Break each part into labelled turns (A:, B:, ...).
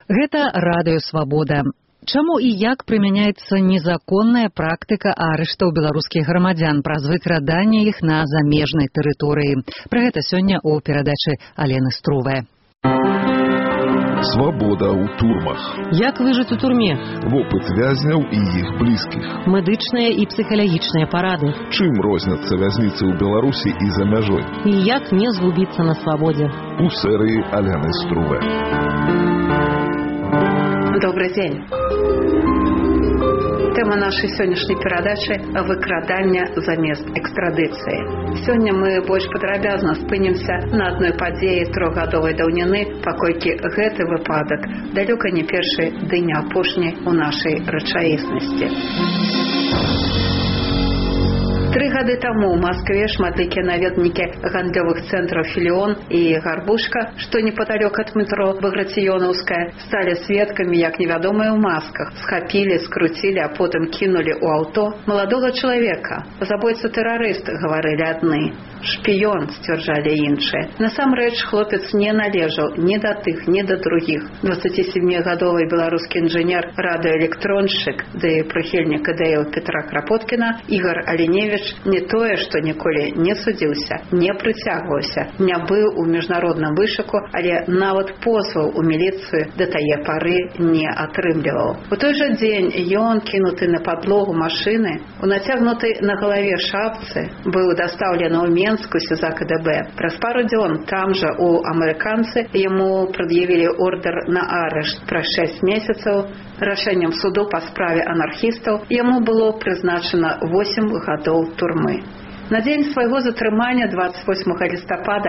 A: Гэта радыё «Свабода». Чаму і як прымяняецца незаконная практыка арыштаў беларускіх грамадзян праз выкраданне іх на замежнай тэрыторыі? Пра гэта сёння ў перадачы Алены Струве.
B: Свабода ў турмах.
C: Як выжыць у турме?
B: Вопыт вязняў і іх блізкіх.
C: Медычныя і псіхалагічныя парады.
B: Чым розняцца вязніцы ў Беларусі і за мяжой?
C: І як не згубіцца на свабодзе?
B: У серыі Алены Струве.
D: Добрый день. Тема нашей сегодняшней передачи – выкрадання замест экстрадыцыі. Сёння мы больш падрабязна спынімся на адной падзеі трохгадовай даўніны, паколькі гэты выпадак далёка не першы ды не апошні ў нашай рэчаіснасці. 3 гады таму ў Маскве шматлікія наведнікі гандлёвых цэнтраў «Філіон» і «Гарбушка», што непадалёк ад метро Баграцыёнаўская, сталі сведкамі, як невядомыя ў масках схапілі, скруцілі, а потым кінулі ў аўто маладога чалавека. Забойца-тэрарыст, гаварылі адны. Шпіён, сцвярджалі іншыя. Насамрэч, хлопец не належаў ні да тых, ні да другіх. 27-гадовы беларускі інжынер, радыёэлектроншчык ды прыхільнік ідэяў Петра Крапоткіна Ігар Аленевіч не тое, што ніколі не судзіўся, не прыцягваўся, не быў у міжнародным вышуку, але нават позваў у міліцыю да тае пары не атрымліваў. У той жа дзень ён, кінуты на падлогу машыны, у нацягнутай на галаве шапцы, быў дастаўлены ў Менску СІЗА КДБ. Праз пару дзён там жа у амерыканцы яму прад'явілі ордэр на арышт. Праз 6 месяцаў рашэннем суду па справе анархістаў яму было прызначана 8 гадоў турмы. На дзень свайго затрымання 28 лістапада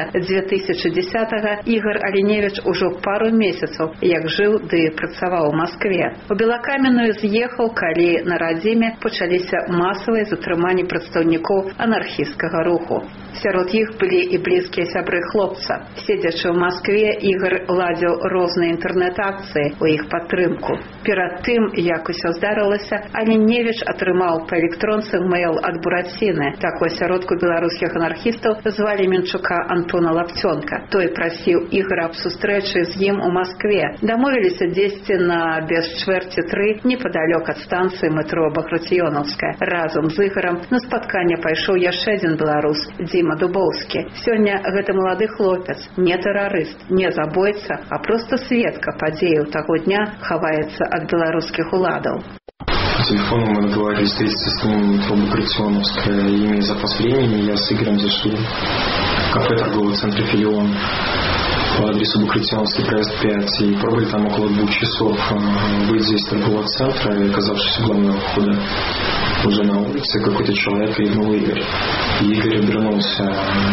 D: 2010-го Ігар Аленевіч ужо пару месяцаў як жыў ды працаваў у Маскве. У Белакаменную з'ехаў, калі на радзіме пачаліся масавыя затрыманні прадстаўнікоў анархісцкага руху. Сярод іх былі і блізкія сябры хлопца. Седзячы ў Маскве, Ігар ладзіў розныя інтэрнэт-акцыі ў іх падтрымку. Перад тым, як усё здарылася, Аленевіч атрымаў па электронцы мэйл ад Бураціны. Такой сяродку беларускіх анархістаў звалі Менчука Антона Лапцёнка. Той прасіў Ігара аб сустрэчы з ім у Маскве. Дамовіліся дзесьці на без чвэрці 3 непадалёк ад станцыі метро Баграцыёнаўская. Разам з Ігарам на спатканне пайшоў яшчэ адзін беларус, Дзіма Дубоўскі. Сёння гэты малады хлопец, не тэрарыст, не забойца, а проста сведка падзеяў таго дня хаваецца ад беларускіх уладаў.
E: По телефону мы договорились встретиться с ним в метро Баграцыёнаўская. Имея запас времени, я с Игорем зашли в кафе торгового центра «Филион» по адресу Баграцыёнаўский проезд 5 и пробыли там около 2 часов. Выйдя из торгового центра и оказавшись у главного входа уже на улице, какой-то человек крикнул «Игорь». И Игорь обернулся.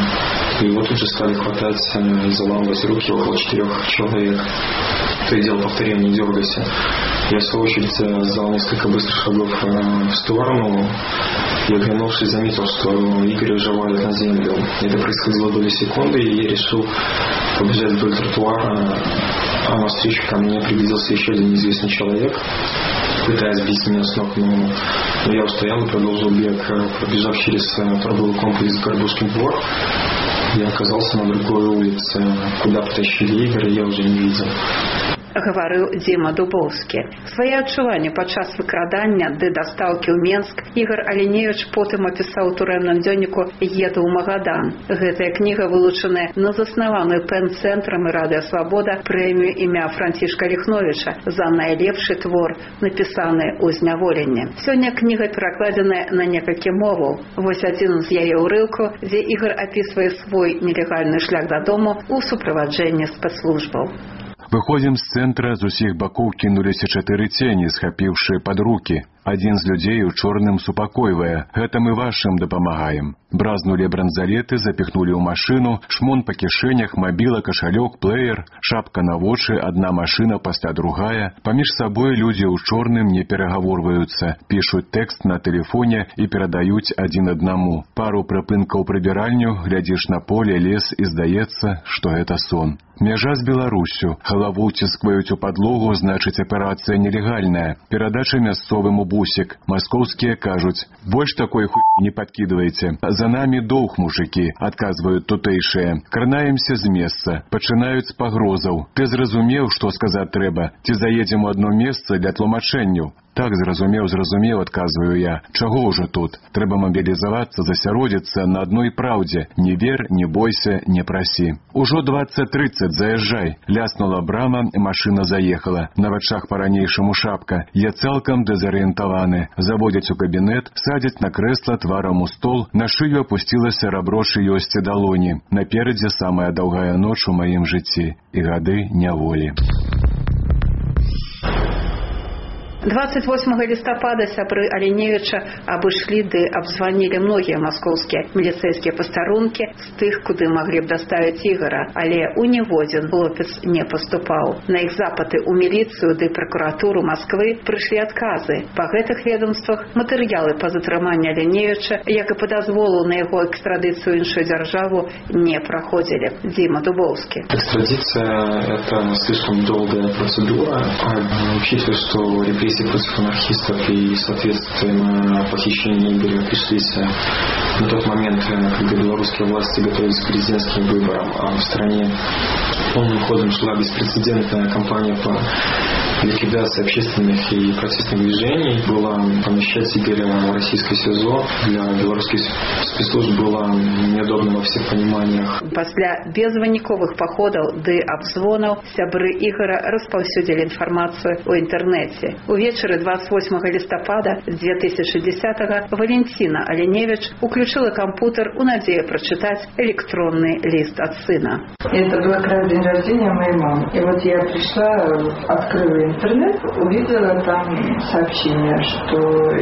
E: И его тут же стали хватать и заламывать руки около 4 человек. То и дело повторяя «не дергайся». Я, в свою очередь, сделал несколько быстрых шагов в сторону и, оглянувшись, заметил, что Игорь уже валит на землю. Это происходило доли секунды, и я решил побежать вдоль тротуара, а навстречу ко мне приблизился еще один неизвестный человек, пытаясь сбить меня с ног, но я устоял и продолжил бег. Пробежав через торговый комплекс «Горбушкин двор», я оказался на другой улице. Куда потащили Игоря, я уже не видел.
D: Гаварыў Дзіма Дубоўскі. Свае адчуванні падчас выкрадання ды дастаўкі ў Менск Ігар Аленевіч потым апісаў у турэмным дзённіку «Еду ў Магадан». Гэтая кніга вылучаная на заснаваную пэн-цэнтрам і радыё «Свабода» прэмію імя Францішка Ліхновіча за найлепшы твор, напісаны ў зняволенні. Сёння кніга перакладзеная на некалькі моваў. Вось адзін з яе ўрыўкаў, дзе Ігар апісвае свой нелегальны шлях дадому ў суправаджэнні спецслужбаў.
F: Выходзім з цэнтра, з усіх бакоў кінуліся 4 цені, схапіўшы пад рукі. Адзін з людзей у чорным супакойвае: «Гэта мы вашым дапамагаем». Бразнулі бранзалеты, запіхнулі ў машыну, шмон па кішэнях, мабіла, кашалёк, плеер, шапка на вочы, адна машына пасля другая. Паміж сабой людзі ў чорным не перагаворваюцца, пішуць тэкст на тэлефоне і перадаюць адзін аднаму. Пару прыпынкаў прыбіральню, глядзіш на поле, лес і здаецца, што гэта сон. Мяжа з Беларусю. Галаву ціскваюць у падлогу, значыць аперацыя нелегальная. Перадача мясцовым у бусік. Маскоўскія кажуць: больш такой хуйні не падкідвайце. За намі доўг, мужыкі, адказваюць тутэйшыя. Кранаемся з месца. Пачынаюць з пагрозаў. Ты зразумеў, што сказаць трэба? Ці заедзем у адно месца для тлумачэнняў? Так, зразумеў, адказваю я. Чаго ўжо тут? Трэба мабілізавацца, засяродзіцца на адной праўдзе. Не вер, не бойся, не прасі. Ужо 20:30, заязджай. Ляснула брама, машына заехала. На вачах па-ранейшаму шапка. Я цалкам дэзарыентаваны. Заводзяць у кабінет, садзяць на крэсла тварам у стол, на шыю апусцілася рабро шыёсці далоні. Наперадзе самая даўгая ноч у маім жыцці і гады няволі.
D: 28 листопада сябры Аленевича абышлі ды абзванілі многія маскоўскія міліцэйскія пастарункі з тых, куды маглі б даставіць Ігора, але у ніводзін хлопец не паступаў. На іх запыты ў міліцыю ды пракуратуру Масквы прыйшлі адказы. Па гэтых ведомствах матэрыялы па затрыманні Аленевича, як і па дазволу на яго экстрадыцыю ў іншую дзяржаву, не праходзілі. Дима Дубовский.
E: Экстрадиция – это слишком долгая процедура. Учитывая, что репрессии против анархистов и, соответственно, похищение Игоря пришлись на тот момент, когда белорусские власти готовились к президентским выборам, а в стране полным ходом шла беспрецедентная кампания по ликвидации общественных и протестных движений. Было помещать Игоря в российское СИЗО для белорусских спецслужб было неудобно во всех пониманиях.
D: Пасля безвыніковых паходаў ды абзвонаў сябры Ігора распаўсюдзілі інфармацыю ў інтэрнэце. Увечары 28 листопада 2010-го Валентина Аленевич уключила компьютер у надеи прочитать электронный лист от сына.
G: Это был как раз день рождения моей мамы. И вот я пришла, открыла интернет, увидела там сообщение, что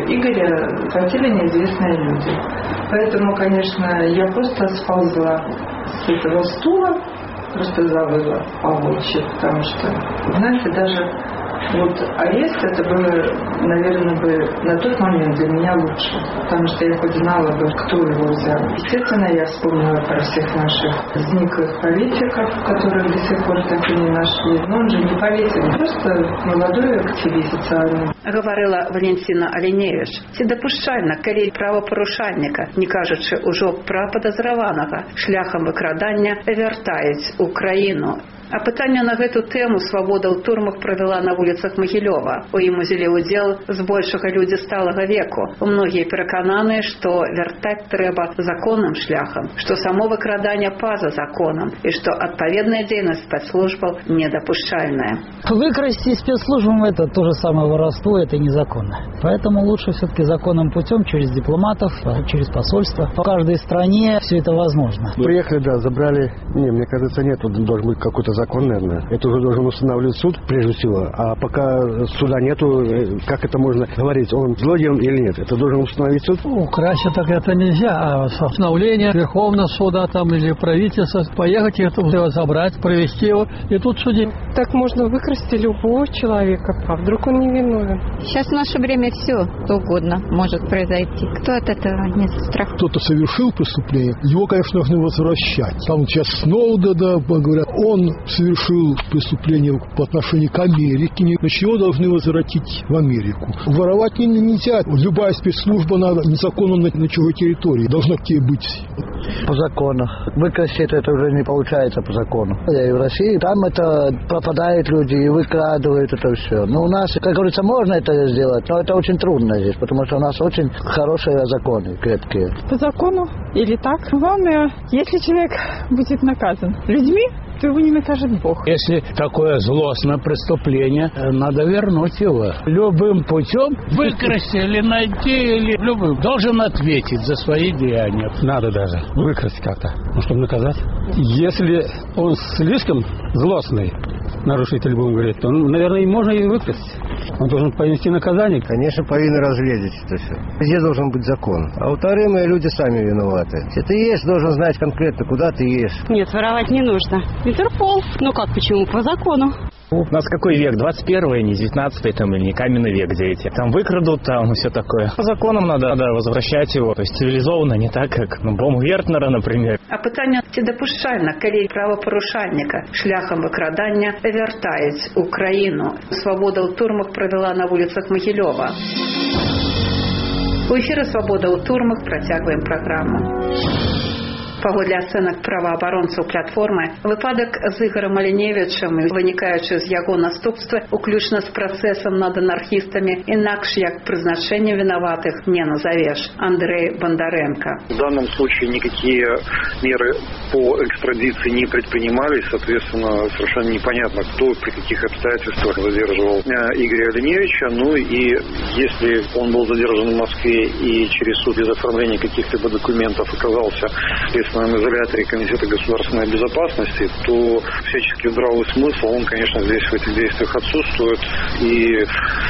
G: Игоря схватили неизвестные люди. Поэтому, конечно, я просто сползла с этого стула, просто завыла по-волчьи, потому что, знаете, даже вот арест, это было, наверное, бы на тот момент для меня лучше, потому что я хоть знала бы, кто его взял. Естественно, я вспомнила про всех наших зниклых политиков, которых до сих пор так и не нашли. Но он же не политик, просто молодой активист социальный.
D: Говорила Валентина Аленевич. Ці дапушчальна, калі правапарушальніка, не кажучы ўжо пра падазраванага, шляхам выкрадання вяртаюць у краіну. А пытанне на гэту тэму «Свабода ў турмах» правяла на вуліцах Магілёва. У ім узялі ўдзел збольшага людзі сталага веку. Многія перакананыя, што вяртаць трэба законным шляхам, што само выкраданне па-за законам і што адпаведная дзейнасць спецслужбаў недапушчальная.
H: Выкрасть спецслужбам – это то же самое воровство, это незаконно. Поэтому лучше все-таки законным путем, через дипломатов, через посольство. По каждой стране все это возможно.
I: Приехали, да, забрали. Не, мне кажется, нет, тут должен быть какой-то закон, наверное. Это уже должен устанавливать суд, прежде всего. А пока суда нету, как это можно говорить, он злодей или нет? Это должен установить суд?
H: Украсть так это нельзя. А установление Верховного суда там или правительства, поехать это забрать, провести его и тут судить.
J: Так можно выкрасть любого человека, а вдруг он не виновен.
K: Сейчас в наше время все, что угодно может произойти. Кто от этого не страх?
L: Кто-то совершил преступление, его, конечно, нужно возвращать. Там сейчас Сноудена, говорят, он совершил преступление по отношению к Америке, значит, его должны возвратить в Америку. Воровать нельзя. Любая спецслужба незаконно на чужой территории должна к тебе быть.
M: По закону. Выкрасть это уже не получается по закону. И в России там это пропадают люди и выкрадывают это все. Но у нас, как говорится, можно это сделать, но это очень трудно здесь, потому что у нас очень хорошие законы, крепкие.
J: По закону или так. Главное, если человек будет наказан людьми, то его не накажет Бог.
N: Если такое злостное преступление, надо вернуть его. Любым путем выкрасть или найти, или любым. Должен ответить за свои деяния.
O: Надо даже выкрасть как-то, чтобы наказать. Если он слишком злостный, нарушитель, будем говорить, то, наверное, и можно и выкрасть. Он должен понести наказание.
I: Конечно, повинны разглядеть это все. Везде должен быть закон. А вторые люди сами виноваты. Если ты ешь, должен знать конкретно, куда ты ешь.
C: Нет, воровать не нужно. Интерпол. Ну как, почему? По закону.
P: У нас какой век? 21-й, не 19-й, там, или не каменный век, где эти. Там выкрадут, там все такое. По законам надо возвращать его. То есть цивилизованно, не так, как бомб Вертнера, например.
D: А питання ці допущальне, коли правопорушальника шляхом викрадання вертають Україну. Свобода у турмах провела на вулицях Могилєва. У ефірі «Свобода у турмах» протягуємо програму. Паводле ацэнак праваабаронцаў платформы, выпадак з Ігорем Аліневічам, вынікаючы з яго наступства, уключна з працэсам над анархістамі, інакш як прызначэнне виноватых не назовешь. Андрей Бондаренко.
Q: В данном случае никакие меры по экстрадиции не предпринимались, соответственно, совершенно непонятно, кто при каких обстоятельствах задерживал Игоря Алиневича. Ну и если он был задержан в Москве и через суд без оформления каких-либо документов оказался в изоляторе Комитета государственной безопасности, то всяческий здравый смысл, он, конечно, здесь в этих действиях отсутствует. И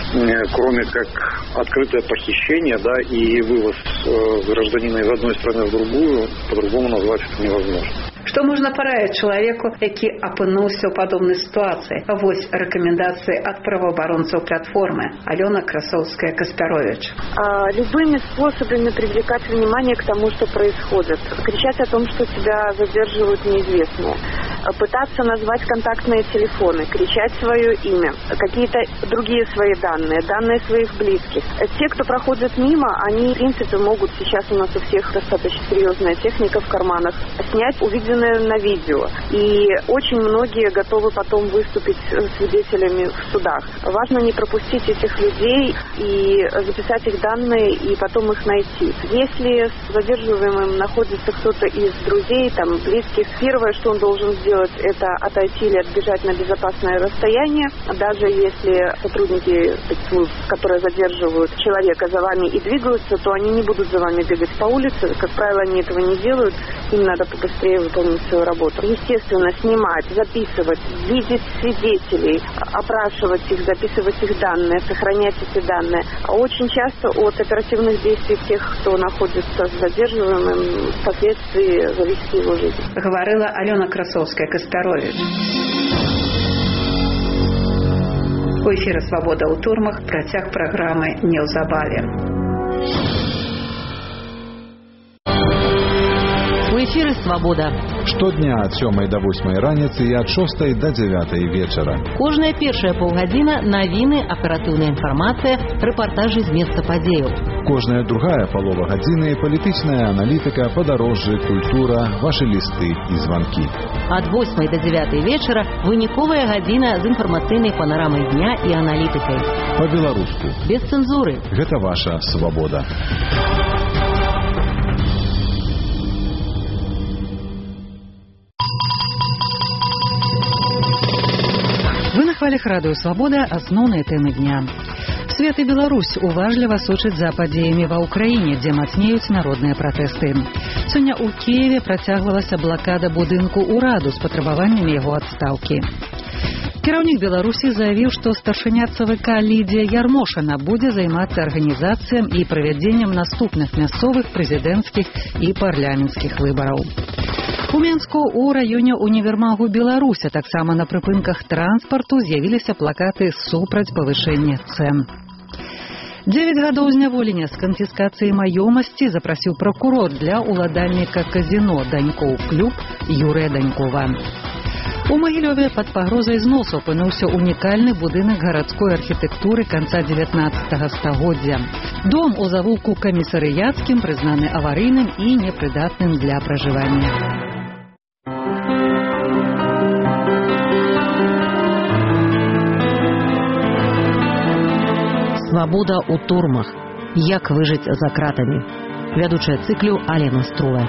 Q: кроме как открытое похищение, да, и вывоз гражданина из одной страны в другую, по-другому назвать это невозможно.
D: Што можна параіць чалавеку, які апынуўся ў падобнай сітуацыі? Вось рэкамендацыі ад праваабаронцаў платформы. Алена Красовская-Каспярович.
R: Любыми способами привлекать внимание к тому, что происходит. Кричать о том, что тебя задерживают неизвестные. Пытаться назвать контактные телефоны, кричать свое имя, какие-то другие свои данные своих близких. Те, кто проходит мимо, они, в принципе, могут, сейчас у нас у всех достаточно серьезная техника в карманах, снять увиденное на видео. И очень многие готовы потом выступить свидетелями в судах. Важно не пропустить этих людей и записать их данные, и потом их найти. Если с задерживаемым находится кто-то из друзей, там, близких, первое, что он должен сделать, это отойти или отбежать на безопасное расстояние. Даже если сотрудники, которые задерживают человека, за вами и двигаются, то они не будут за вами бегать по улице. Как правило, они этого не делают. Им надо побыстрее выполнить свою работу. Естественно, снимать, записывать, видеть свидетелей, опрашивать их, записывать их данные, сохранять эти данные. Очень часто от оперативных действий тех, кто находится с задерживаемым, впоследствии зависит его жизнь.
D: Говорила Алена Красовская-Каспярович. У эфіры «Свобода ў турмах» працяг праграмы «Неўзабаве».
C: У эфіры «Свобода».
S: Штодня ад 7 до 8 раніцы і ад 6 до 9 вечара.
C: Кожная першая паўгадзіна навіны, аператыўная інфармацыя, рэпартажы з месца падзеяў.
S: Кожная другая палова гадзіны палітычная аналітыка, падарожжы, культура, вашы лісты і званкі.
C: Ад 8 до 9 вечара выніковая гадзіна з інфармацыйнай панорамай дня і аналітыкай.
S: Па-беларуску.
C: Без цэнзуры.
S: Гэта ваша свабода.
A: Вы на хвалях радыё «Свабода» асноўныя тэмы дня. Свет і Беларусь уважліва сочаць за падзеямі ва ўкраіне, дзе мацнеюць народныя пратэсты. Сёння ў Кіеве працягвалася блакада будынку ўраду з патрабаваннямі яго адстаўкі. Кіраўнік Беларусі заявіў, што старшыня ЦВК Лідія Ярмошына будзе займацца арганізацыям і правядзеннем наступных мясцовых, прэзідэнцкіх і парламенцкіх выбараў. У Менску у раёне універмагу Беларуся таксама на прыпынках транспарту з'явіліся плакаты супраць павышэння цэн. 9 гадоў зняволення з канфіскацыі маёмасці запрасіў пракурор для ўладальніка казіно «Данькоў клуб» Юрыя Данькова. У Магілёве пад пагрозай зносу апынуўся унікальны будынак гарадской архітэктуры канца 19 стагоддзя. Дом у завулку камісарыяцкім прызнаны аварыйным і непрыдатным для пражывання.
C: «Свобода у турмах. Як выжыць за кратамі». Вядучая цыклю Алена Струа.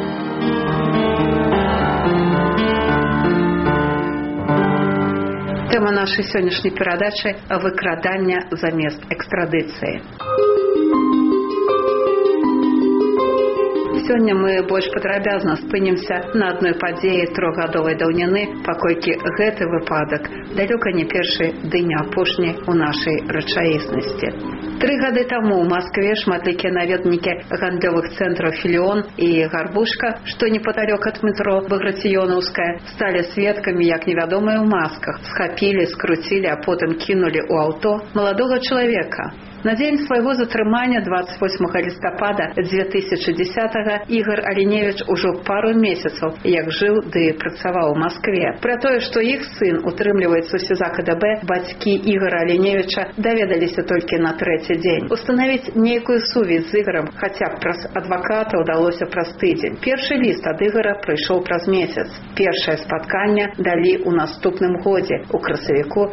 D: Тэма нашай сённяшняй перадачы – выкрадання замест экстрадыцыі. Сёння мы больш падрабязна спынімся на адной падзеі трохгадовай даўніны, паколькі гэты выпадак далёка не першы ды не апошні ў нашай рэчаіснасці. 3 гады таму ў Маскве шматлікія наведнікі гандлёвых цэнтраў «Філіон» і «Гарбушка», што непадалёк ад метро Баграцыёнаўская, сталі сведкамі, як невядомыя ў масках схапілі, скруцілі, а потым кінулі ў аўто маладога чалавека. На дзень свайго затрымання 28 лістапада 2010-го Ігор Аліневіч ужо пару месяцаў як жыў ды працаваў у Маскве. Пра тое, што іх сын утрымліваецца ў СІЗА КДБ, бацькі Ігора Аліневіча даведаліся толькі на 3-й дзень. Устанавіць нейкую сувязь з Ігорам хаця б праз адваката ўдалося праз тыдзень. Першы ліст ад Ігора прыйшоў праз месяц. Першае спатканне далі ў наступным годзе, у красавіку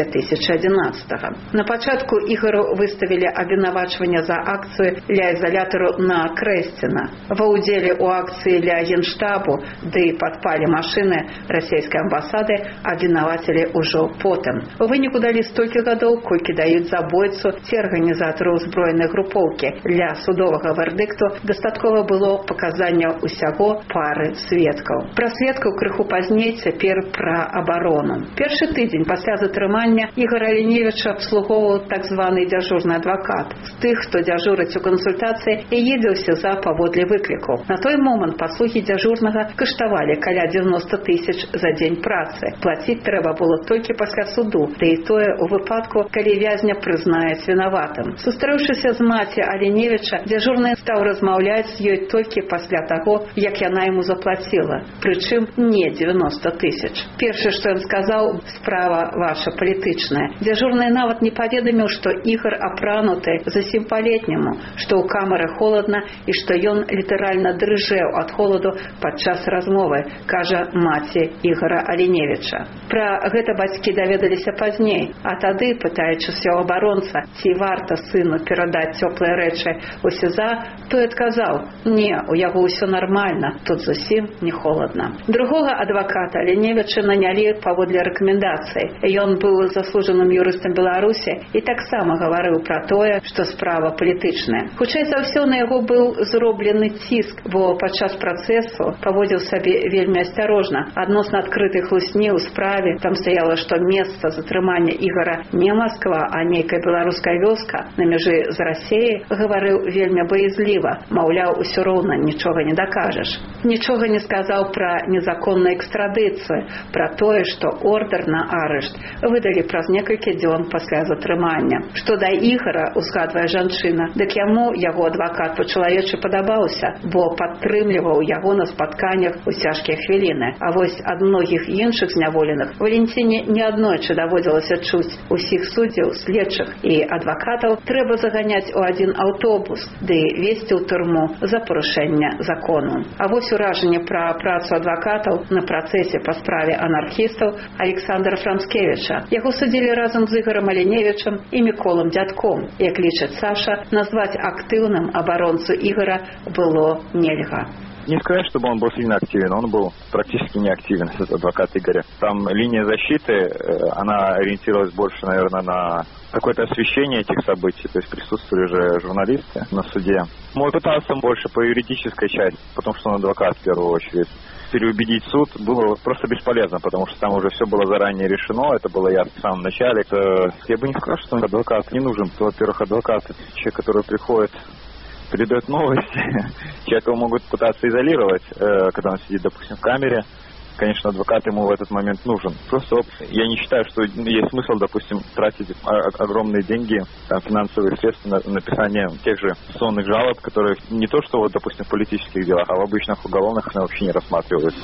D: 2011-го. На пачатку Ігору выставілі абвінавачванне за акцыю ля ізалятару на Крэсціна. Ва ўдзеле ў акцыі ля Генштабу ды падпалі машыны расійскай амбасады абвінавацілі ўжо потым. У выніку далі столькі гадоў, колькі даюць забойцу ці арганізатару ўзброенай групоўкі. Для судовага вердыкту дастаткова было паказання ўсяго пары сведкаў. Пра сведкаў крыху пазней, цяпер пра абарону. Першы тыдзень пасля затрымання Ігор Аліневіч абслугоўваў так званы дзяжурны адвакат. З тых, хто дзяжурыць у кансультацыі і едзе ў СІЗА паводле выкліку. На той момант паслугі дзяжурнага каштавалі каля 90 тысяч за дзень працы. Плаціць трэба было толькі пасля суду, да і тое ў выпадку, калі вязня прызнаюць вінаватым. Сустрэўшыся з маці Аліневіча, дзяжурны стаў размаўляць з ёй толькі пасля таго, як яна яму заплаціла. Прычым не 90 тысяч. Першае, што ён сказаў, справа ваша палітычная. Дзяжурны нават не паведаміў, што Ігор апрануты зусім па-летняму, што ў камары холадна і што ён літаральна дрыжэў ад холаду падчас размовы, кажа маці Ігора Аліневіча. Пра гэта бацькі даведаліся пазней, а тады, пытаючыся ў абаронца, ці варта сыну перадаць цёплыя рэчы ў СІЗА, той адказаў: «Не, у яго ўсё нармальна, тут зусім не холадна». Другога адваката Аліневіча нанялі паводле рэкамендацый. Ён быў заслужаным юрыстам Беларусі і таксама гаварыў пра тое, што справа палітычная. Хутчэй за ўсё на яго быў зроблены ціск, бо падчас працэсу паводзіў сабе вельмі асцярожна. Адносна адкрытай хлусні ў справе там стаяла, што месца затрымання Ігора не Масква, а нейкая беларуская вёска на мяжы з Расіяй. Гаварыў вельмі баязліва, маўляў, усё роўна нічога не дакажаш. Нічога не сказаў пра незаконную экстрадыцыю, пра тое, што ордэр на арышт выдалі праз некалькі дзён пасля затрымання. Што да Ігора, узгадвае жанчына, дык яму яго адвакат па-чалавечы падабаўся, бо падтрымліваў яго на спатканнях у цяжкія хвіліны. А вось ад многіх іншых зняволеных Валентине неаднойчы даводзілася чуць: усіх суддзяў, следчых і адвакатаў трэба заганяць у адзін аўтобус ды весці ў турму за парушэнне закону. А вось уражанне пра працу адвакатаў на працэсе па справе анархістаў Александра Францкевіча. Яго судзілі разам з Ігорам Аліневічам і Міколам Дзядком. Як лічыць Саша, назваць актыўным абаронцу Ігора было нельга.
T: Не сказать, чтобы он был сильно активен, он был практически неактивен, этот адвокат Игоря. Там линия защиты, она ориентировалась больше, наверное, на какое-то освещение этих событий, то есть присутствовали же журналисты на суде. Мой пытался больше по юридической части, потому что он адвокат в первую очередь. Переубедить суд было просто бесполезно, потому что там уже все было заранее решено, это было ясно в самом начале. Я бы не сказал, что адвокат не нужен. Во-первых, адвокат — человек, который приходит, передает новости, человека могут пытаться изолировать, когда он сидит, допустим, в камере. Конечно, адвокат ему в этот момент нужен. Просто я не считаю, что есть смысл, допустим, тратить огромные деньги, финансовые средства на написание тех же сонных жалоб, которые не то что, вот, допустим, в политических делах, а в обычных уголовных они вообще не рассматриваются.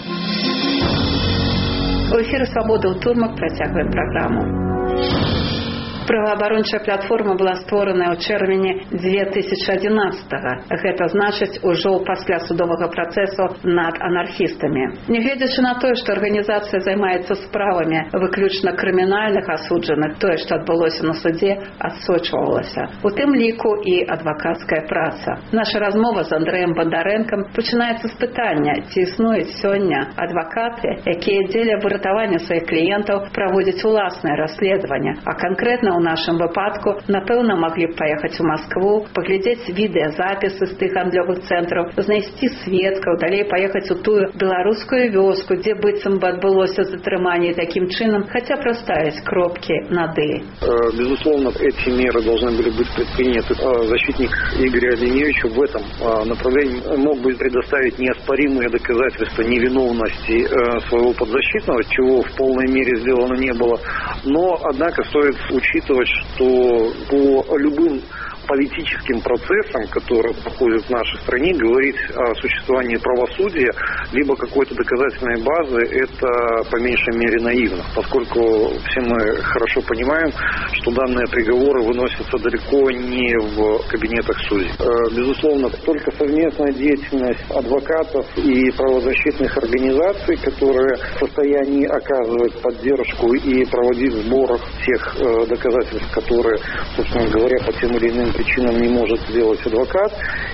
D: У эфіры «Свабода ў турмах» працягваем праграму. Праваабарончая платформа была створана ў чэрвені 2011-го. Гэта значыць ужо пасля судовага працэсу над анархістамі. Нягледзячы на тое, што арганізацыя займаецца справамі выключна крымінальных асуджаных, тое, што адбылося на судзе, адсочвалася. У тым ліку і адвакацкая праца. Наша размова з Андрэем Бандарэнкам пачынаецца з пытання, ці існуюць сёння адвакаты, якія дзеля выратавання сваіх кліентаў праводзяць уласнае расследаванне, а канкрэтна ў нашым выпадку, напэўна, маглі б паехаць у Маскву, паглядзець відэазапісы з тых гандлёвых цэнтраў, знайсці сведкаў, далей паехаць у тую беларускую вёску, дзе быццам бы адбылося затрыманне, таким чином хотя бы расставить кропки над «и».
Q: Безусловно, эти меры должны были быть предприняты. Защитник Игоря Алиневича в этом направлении мог бы предоставить неоспоримые доказательства невиновности своего подзащитного, чего в полной мере сделано не было. Но, однако, стоит учитывать, что по любым политическим процессам, которые проходят в нашей стране, говорить о существовании правосудия либо какой-то доказательной базы, это по меньшей мере наивно, поскольку все мы хорошо понимаем, что данные приговоры выносятся далеко не в кабинетах судей. Безусловно, только совместная деятельность адвокатов и правозащитных организаций, которые в состоянии оказывать поддержку и проводить сбор тех доказательств, которые, собственно говоря, по тем или иным причинам не может сделать адвокат.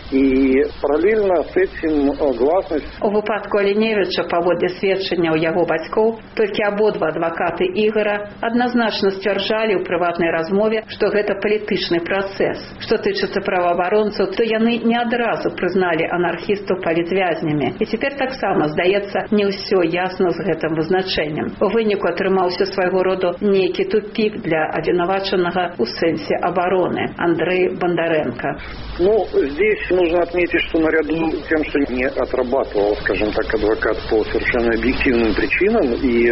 Q: І паралельна з цим гласність.
D: У випадку Аліневича, паводле сведчанняў яго бацькоў, толькі абодва адвакаты Ігора адназначна сцвярджалі ў прыватнай размове, што гэта палітычны працэс. Што тычыцца праваабаронцаў, то яны не адразу прызналі анархістаў палітвязнямі. І цяпер таксама, здаецца, не ўсё ясна з гэтым вызначэннем. У выніку атрымаўся свайго роду нейкі тупік для абвінавачанага ў сэнсе абароны Андрэй Бондаренко.
Q: Ну, здесь нужно отметить, что наряду с тем, что не отрабатывал, скажем так, адвокат по совершенно объективным причинам, и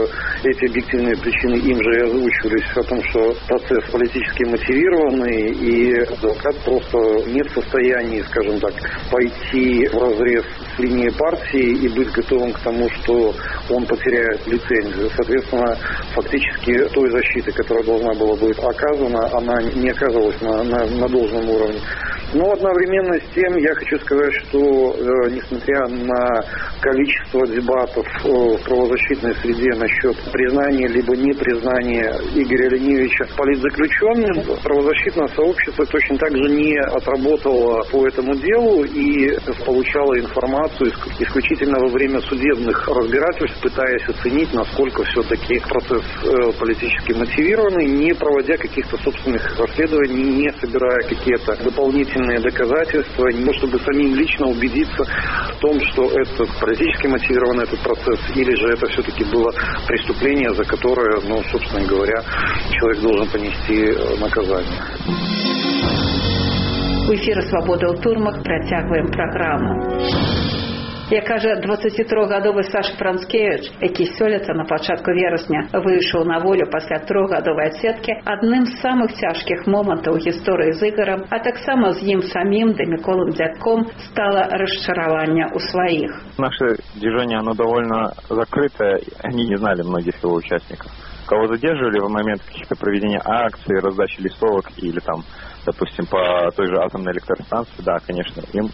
Q: эти объективные причины им же и озвучивались о том, что процесс политически мотивированный, и адвокат просто не в состоянии, скажем так, пойти вразрез с линией партии и быть готовым к тому, что он потеряет лицензию. Соответственно, фактически той защиты, которая должна была быть оказана, она не оказывалась на должном уровне. Но одновременно с тем я хочу сказать, что несмотря на количество дебатов в правозащитной среде насчет признания либо непризнания Игоря Алиневича политзаключенным, правозащитное сообщество точно так же не отработало по этому делу и получало информацию исключительно во время судебных разбирательств, пытаясь оценить, насколько все-таки процесс политически мотивированный, не проводя каких-то собственных расследований, не собирая какие-то дополнительные доказательства, чтобы самим лично убедиться в том, что это политически мотивированный этот процесс, или же это все-таки было преступление, за которое, собственно говоря, человек должен понести наказание.
D: У эфіры «Свабода ў турмах» працягваем праграму. Як кажа 23-гадовы Саша Францкевич, які сёлета на пачатку верасня выйшаў на волю пасля 3-гадовай адседкі, адным з самых цяжкіх момантаў гісторыі з Ігорам, а таксама з ім самім да Міколым дзядком, стало расчарование у своих.
T: Наше движение, оно довольно закрытое, они не знали многих его участников. Кого задерживали в момент каких-то проведения акций, раздачи листовок или там, допустим, по той же атомной электростанции, да, конечно, им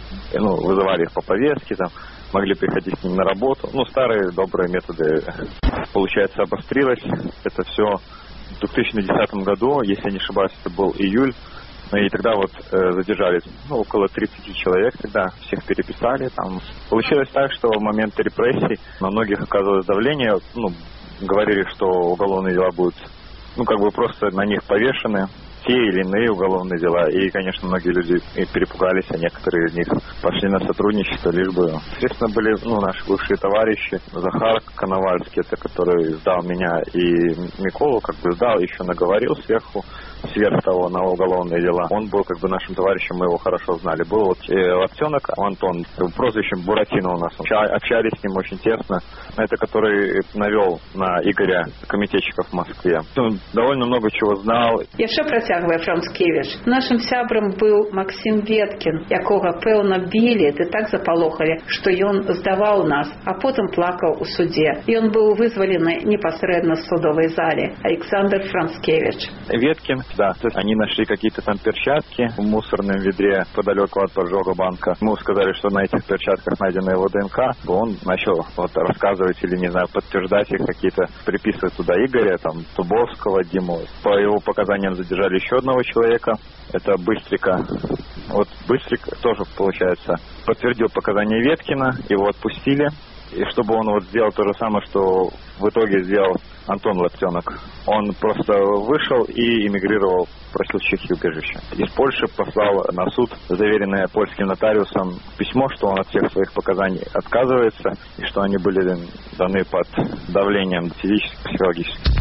T: вызывали их по повестке, там, могли приходить с ним на работу. Старые добрые методы, получается, обострилось. Это все в 2010 году, если я не ошибаюсь, это был июль. И тогда задержали около 30 человек, тогда всех переписали. Там. Получилось так, что в момент репрессий на многих оказывалось давление. Говорили, что уголовные дела будут, просто на них повешены. Те или иные уголовные дела. И, конечно, многие люди перепугались, а некоторые из них пошли на сотрудничество, лишь бы... Естественно, были наши бывшие товарищи. Захар Коновальский, это который сдал меня, и Миколу сдал, еще наговорил сверх того на уголовные дела. Он был нашим товарищем, мы его хорошо знали. Был Лаптенок Антон, прозвищем Буратино у нас. Общались с ним очень тесно. Это который навел на Игоря комитетчиков в Москве. Он довольно много чего знал.
D: Еще працягвае Францкевич. Нашим сябрам быў Максим Веткин, якога, пэўна, білі, ды так запалохалі, што ён здаваў нас, а потым плакаў у суде. Ён быў вызвалены непасрэдна з судовой зале. Александр Францкевич.
T: Веткин, да. Они нашли какие-то там перчатки в мусорном ведре подалеку от поджога банка. Ему сказали, что на этих перчатках найдена его ДНК. Он начал рассказывать или, не знаю, подтверждать их какие-то, приписывать туда Игоря, там, Тубовского, Диму. По его показаниям задержали еще одного человека. Это Быстрика. Быстрик тоже, получается, подтвердил показания Веткина. Его отпустили. и чтобы он вот сделал то же самое, что в итоге сделал Антон Лаптенок. Он просто вышел и эмигрировал, просил в Чехии убежище. Из Польши послал на суд, заверенное польским нотариусом, письмо, что он от всех своих показаний отказывается, и что они были даны под давлением физическим, психологическим.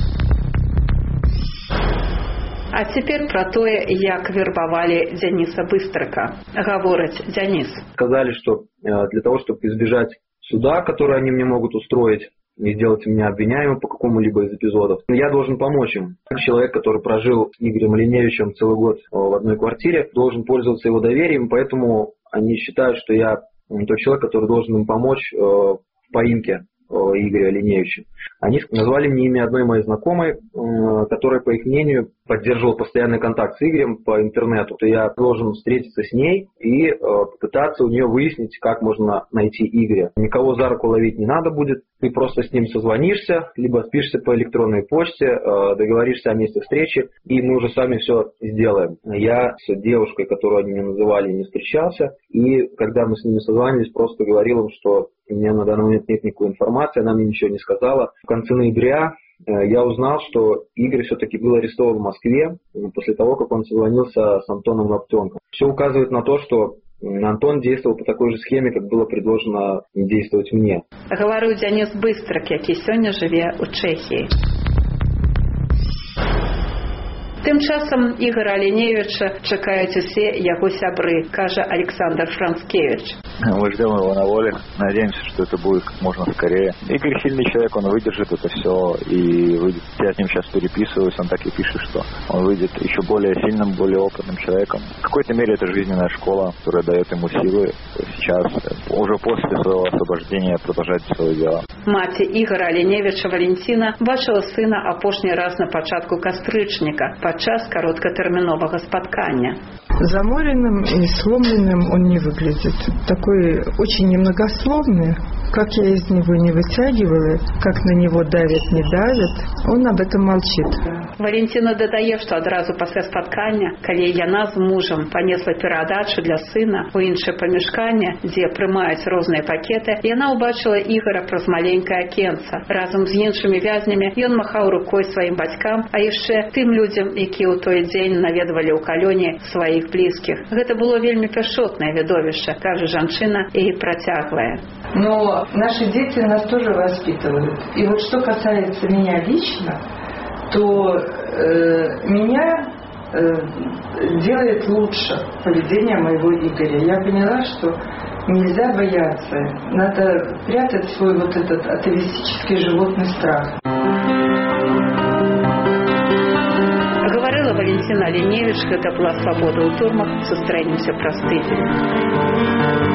D: А теперь про то, як вербовали Дениса Быстрыка. Говорит Денис.
U: Сказали, что для того, чтобы избежать суда, который они мне могут устроить, и сделать меня обвиняемым по какому-либо из эпизодов, я должен помочь им. Человек, который прожил с Игорем Алиневичем целый год в одной квартире, должен пользоваться его доверием, поэтому они считают, что я тот человек, который должен им помочь в поимке Игоря Алиневича. Они назвали мне имя одной моей знакомой, которая, по их мнению, поддерживала постоянный контакт с Игорем по интернету. То я должен встретиться с ней и попытаться у нее выяснить, как можно найти Игоря. Никого за руку ловить не надо будет. Ты просто с ним созвонишься, либо спишься по электронной почте, договоришься о месте встречи, и мы уже сами все сделаем. Я с девушкой, которую они мне называли, не встречался. И когда мы с ними созванивались, просто говорил им, что у меня на данный момент нет никакой информации, она мне ничего не сказала. В конце ноября я узнал, что Игорь все-таки был арестован в Москве после того, как он созвонился с Антоном Лаптенком. Все указывает на то, что Антон действовал по такой же схеме, как было предложено действовать мне.
D: Говорю Денис Быстрык, який сьогодні живе у Чехії. Тим часом Ігоря Аліневича чекають усі його сябры, каже Александр Францкевич.
T: Мы ждем его на воле, надеемся, что это будет как можно скорее. Игорь сильный человек, он выдержит это все и выйдет. Я с ним сейчас переписываюсь, он так и пишет, что он выйдет еще более сильным, более опытным человеком. В какой-то мере это жизненная школа, которая дает ему силы сейчас, уже после своего освобождения, продолжать свои дела.
D: Маці Ігоря Аліневича Валентина бачила сина апошні раз на початку кастрычніка падчас кароткатэрміновага спаткання.
J: Заморенным и сломленным он не выглядит. Такой очень немногословный. Как я из него не вытягивала, как на него давят, не давят, он об этом молчит.
D: Валентина дадае, што адразу пасля спаткання, калі яна з мужам панесла перадачу для сына у іншае памяшканне, дзе прымаюць розныя пакеты, яна ўбачыла Ігора праз маленькае акенца. Разам з іншымі вязнямі ён махаў рукой сваім бацькам, а яшчэ тым людзям, якія ў той дзень наведвалі ў калоні сваіх блізкіх. Гэта было вельмі пяшотнае відовішча, кажа жанчына і працягвае.
G: Но наши дети нас тоже воспитывают. И вот что касается меня лично, то меня делает лучше поведение моего Игоря. Я поняла, что нельзя бояться. Надо прятать свой вот этот атовистический животный страх.
D: Говорила Валентина Аліневич, гэта была «Свобода ў турмах». Сустранемся праз тыдзень.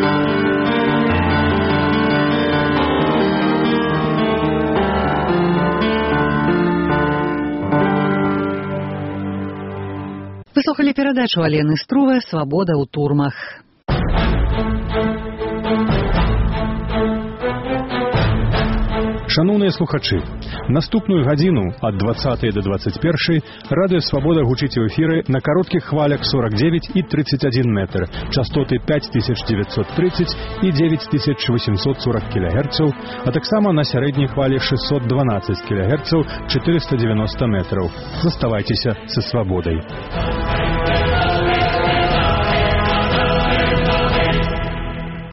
A: Вы слухали перадачу Алены Струве «Свобода ў турмах».
V: Шановныя слухачы, наступную гадзіну ад 20 до 21 радыё «Свабода» гучыць у эфіры на кароткіх хвалях 49 і 31 метр, частоты 5930 і 9840 кГц, а таксама на сярэдняй хвалі 612 кГц, 490 метраў. Заставайцеся са «Свабодай».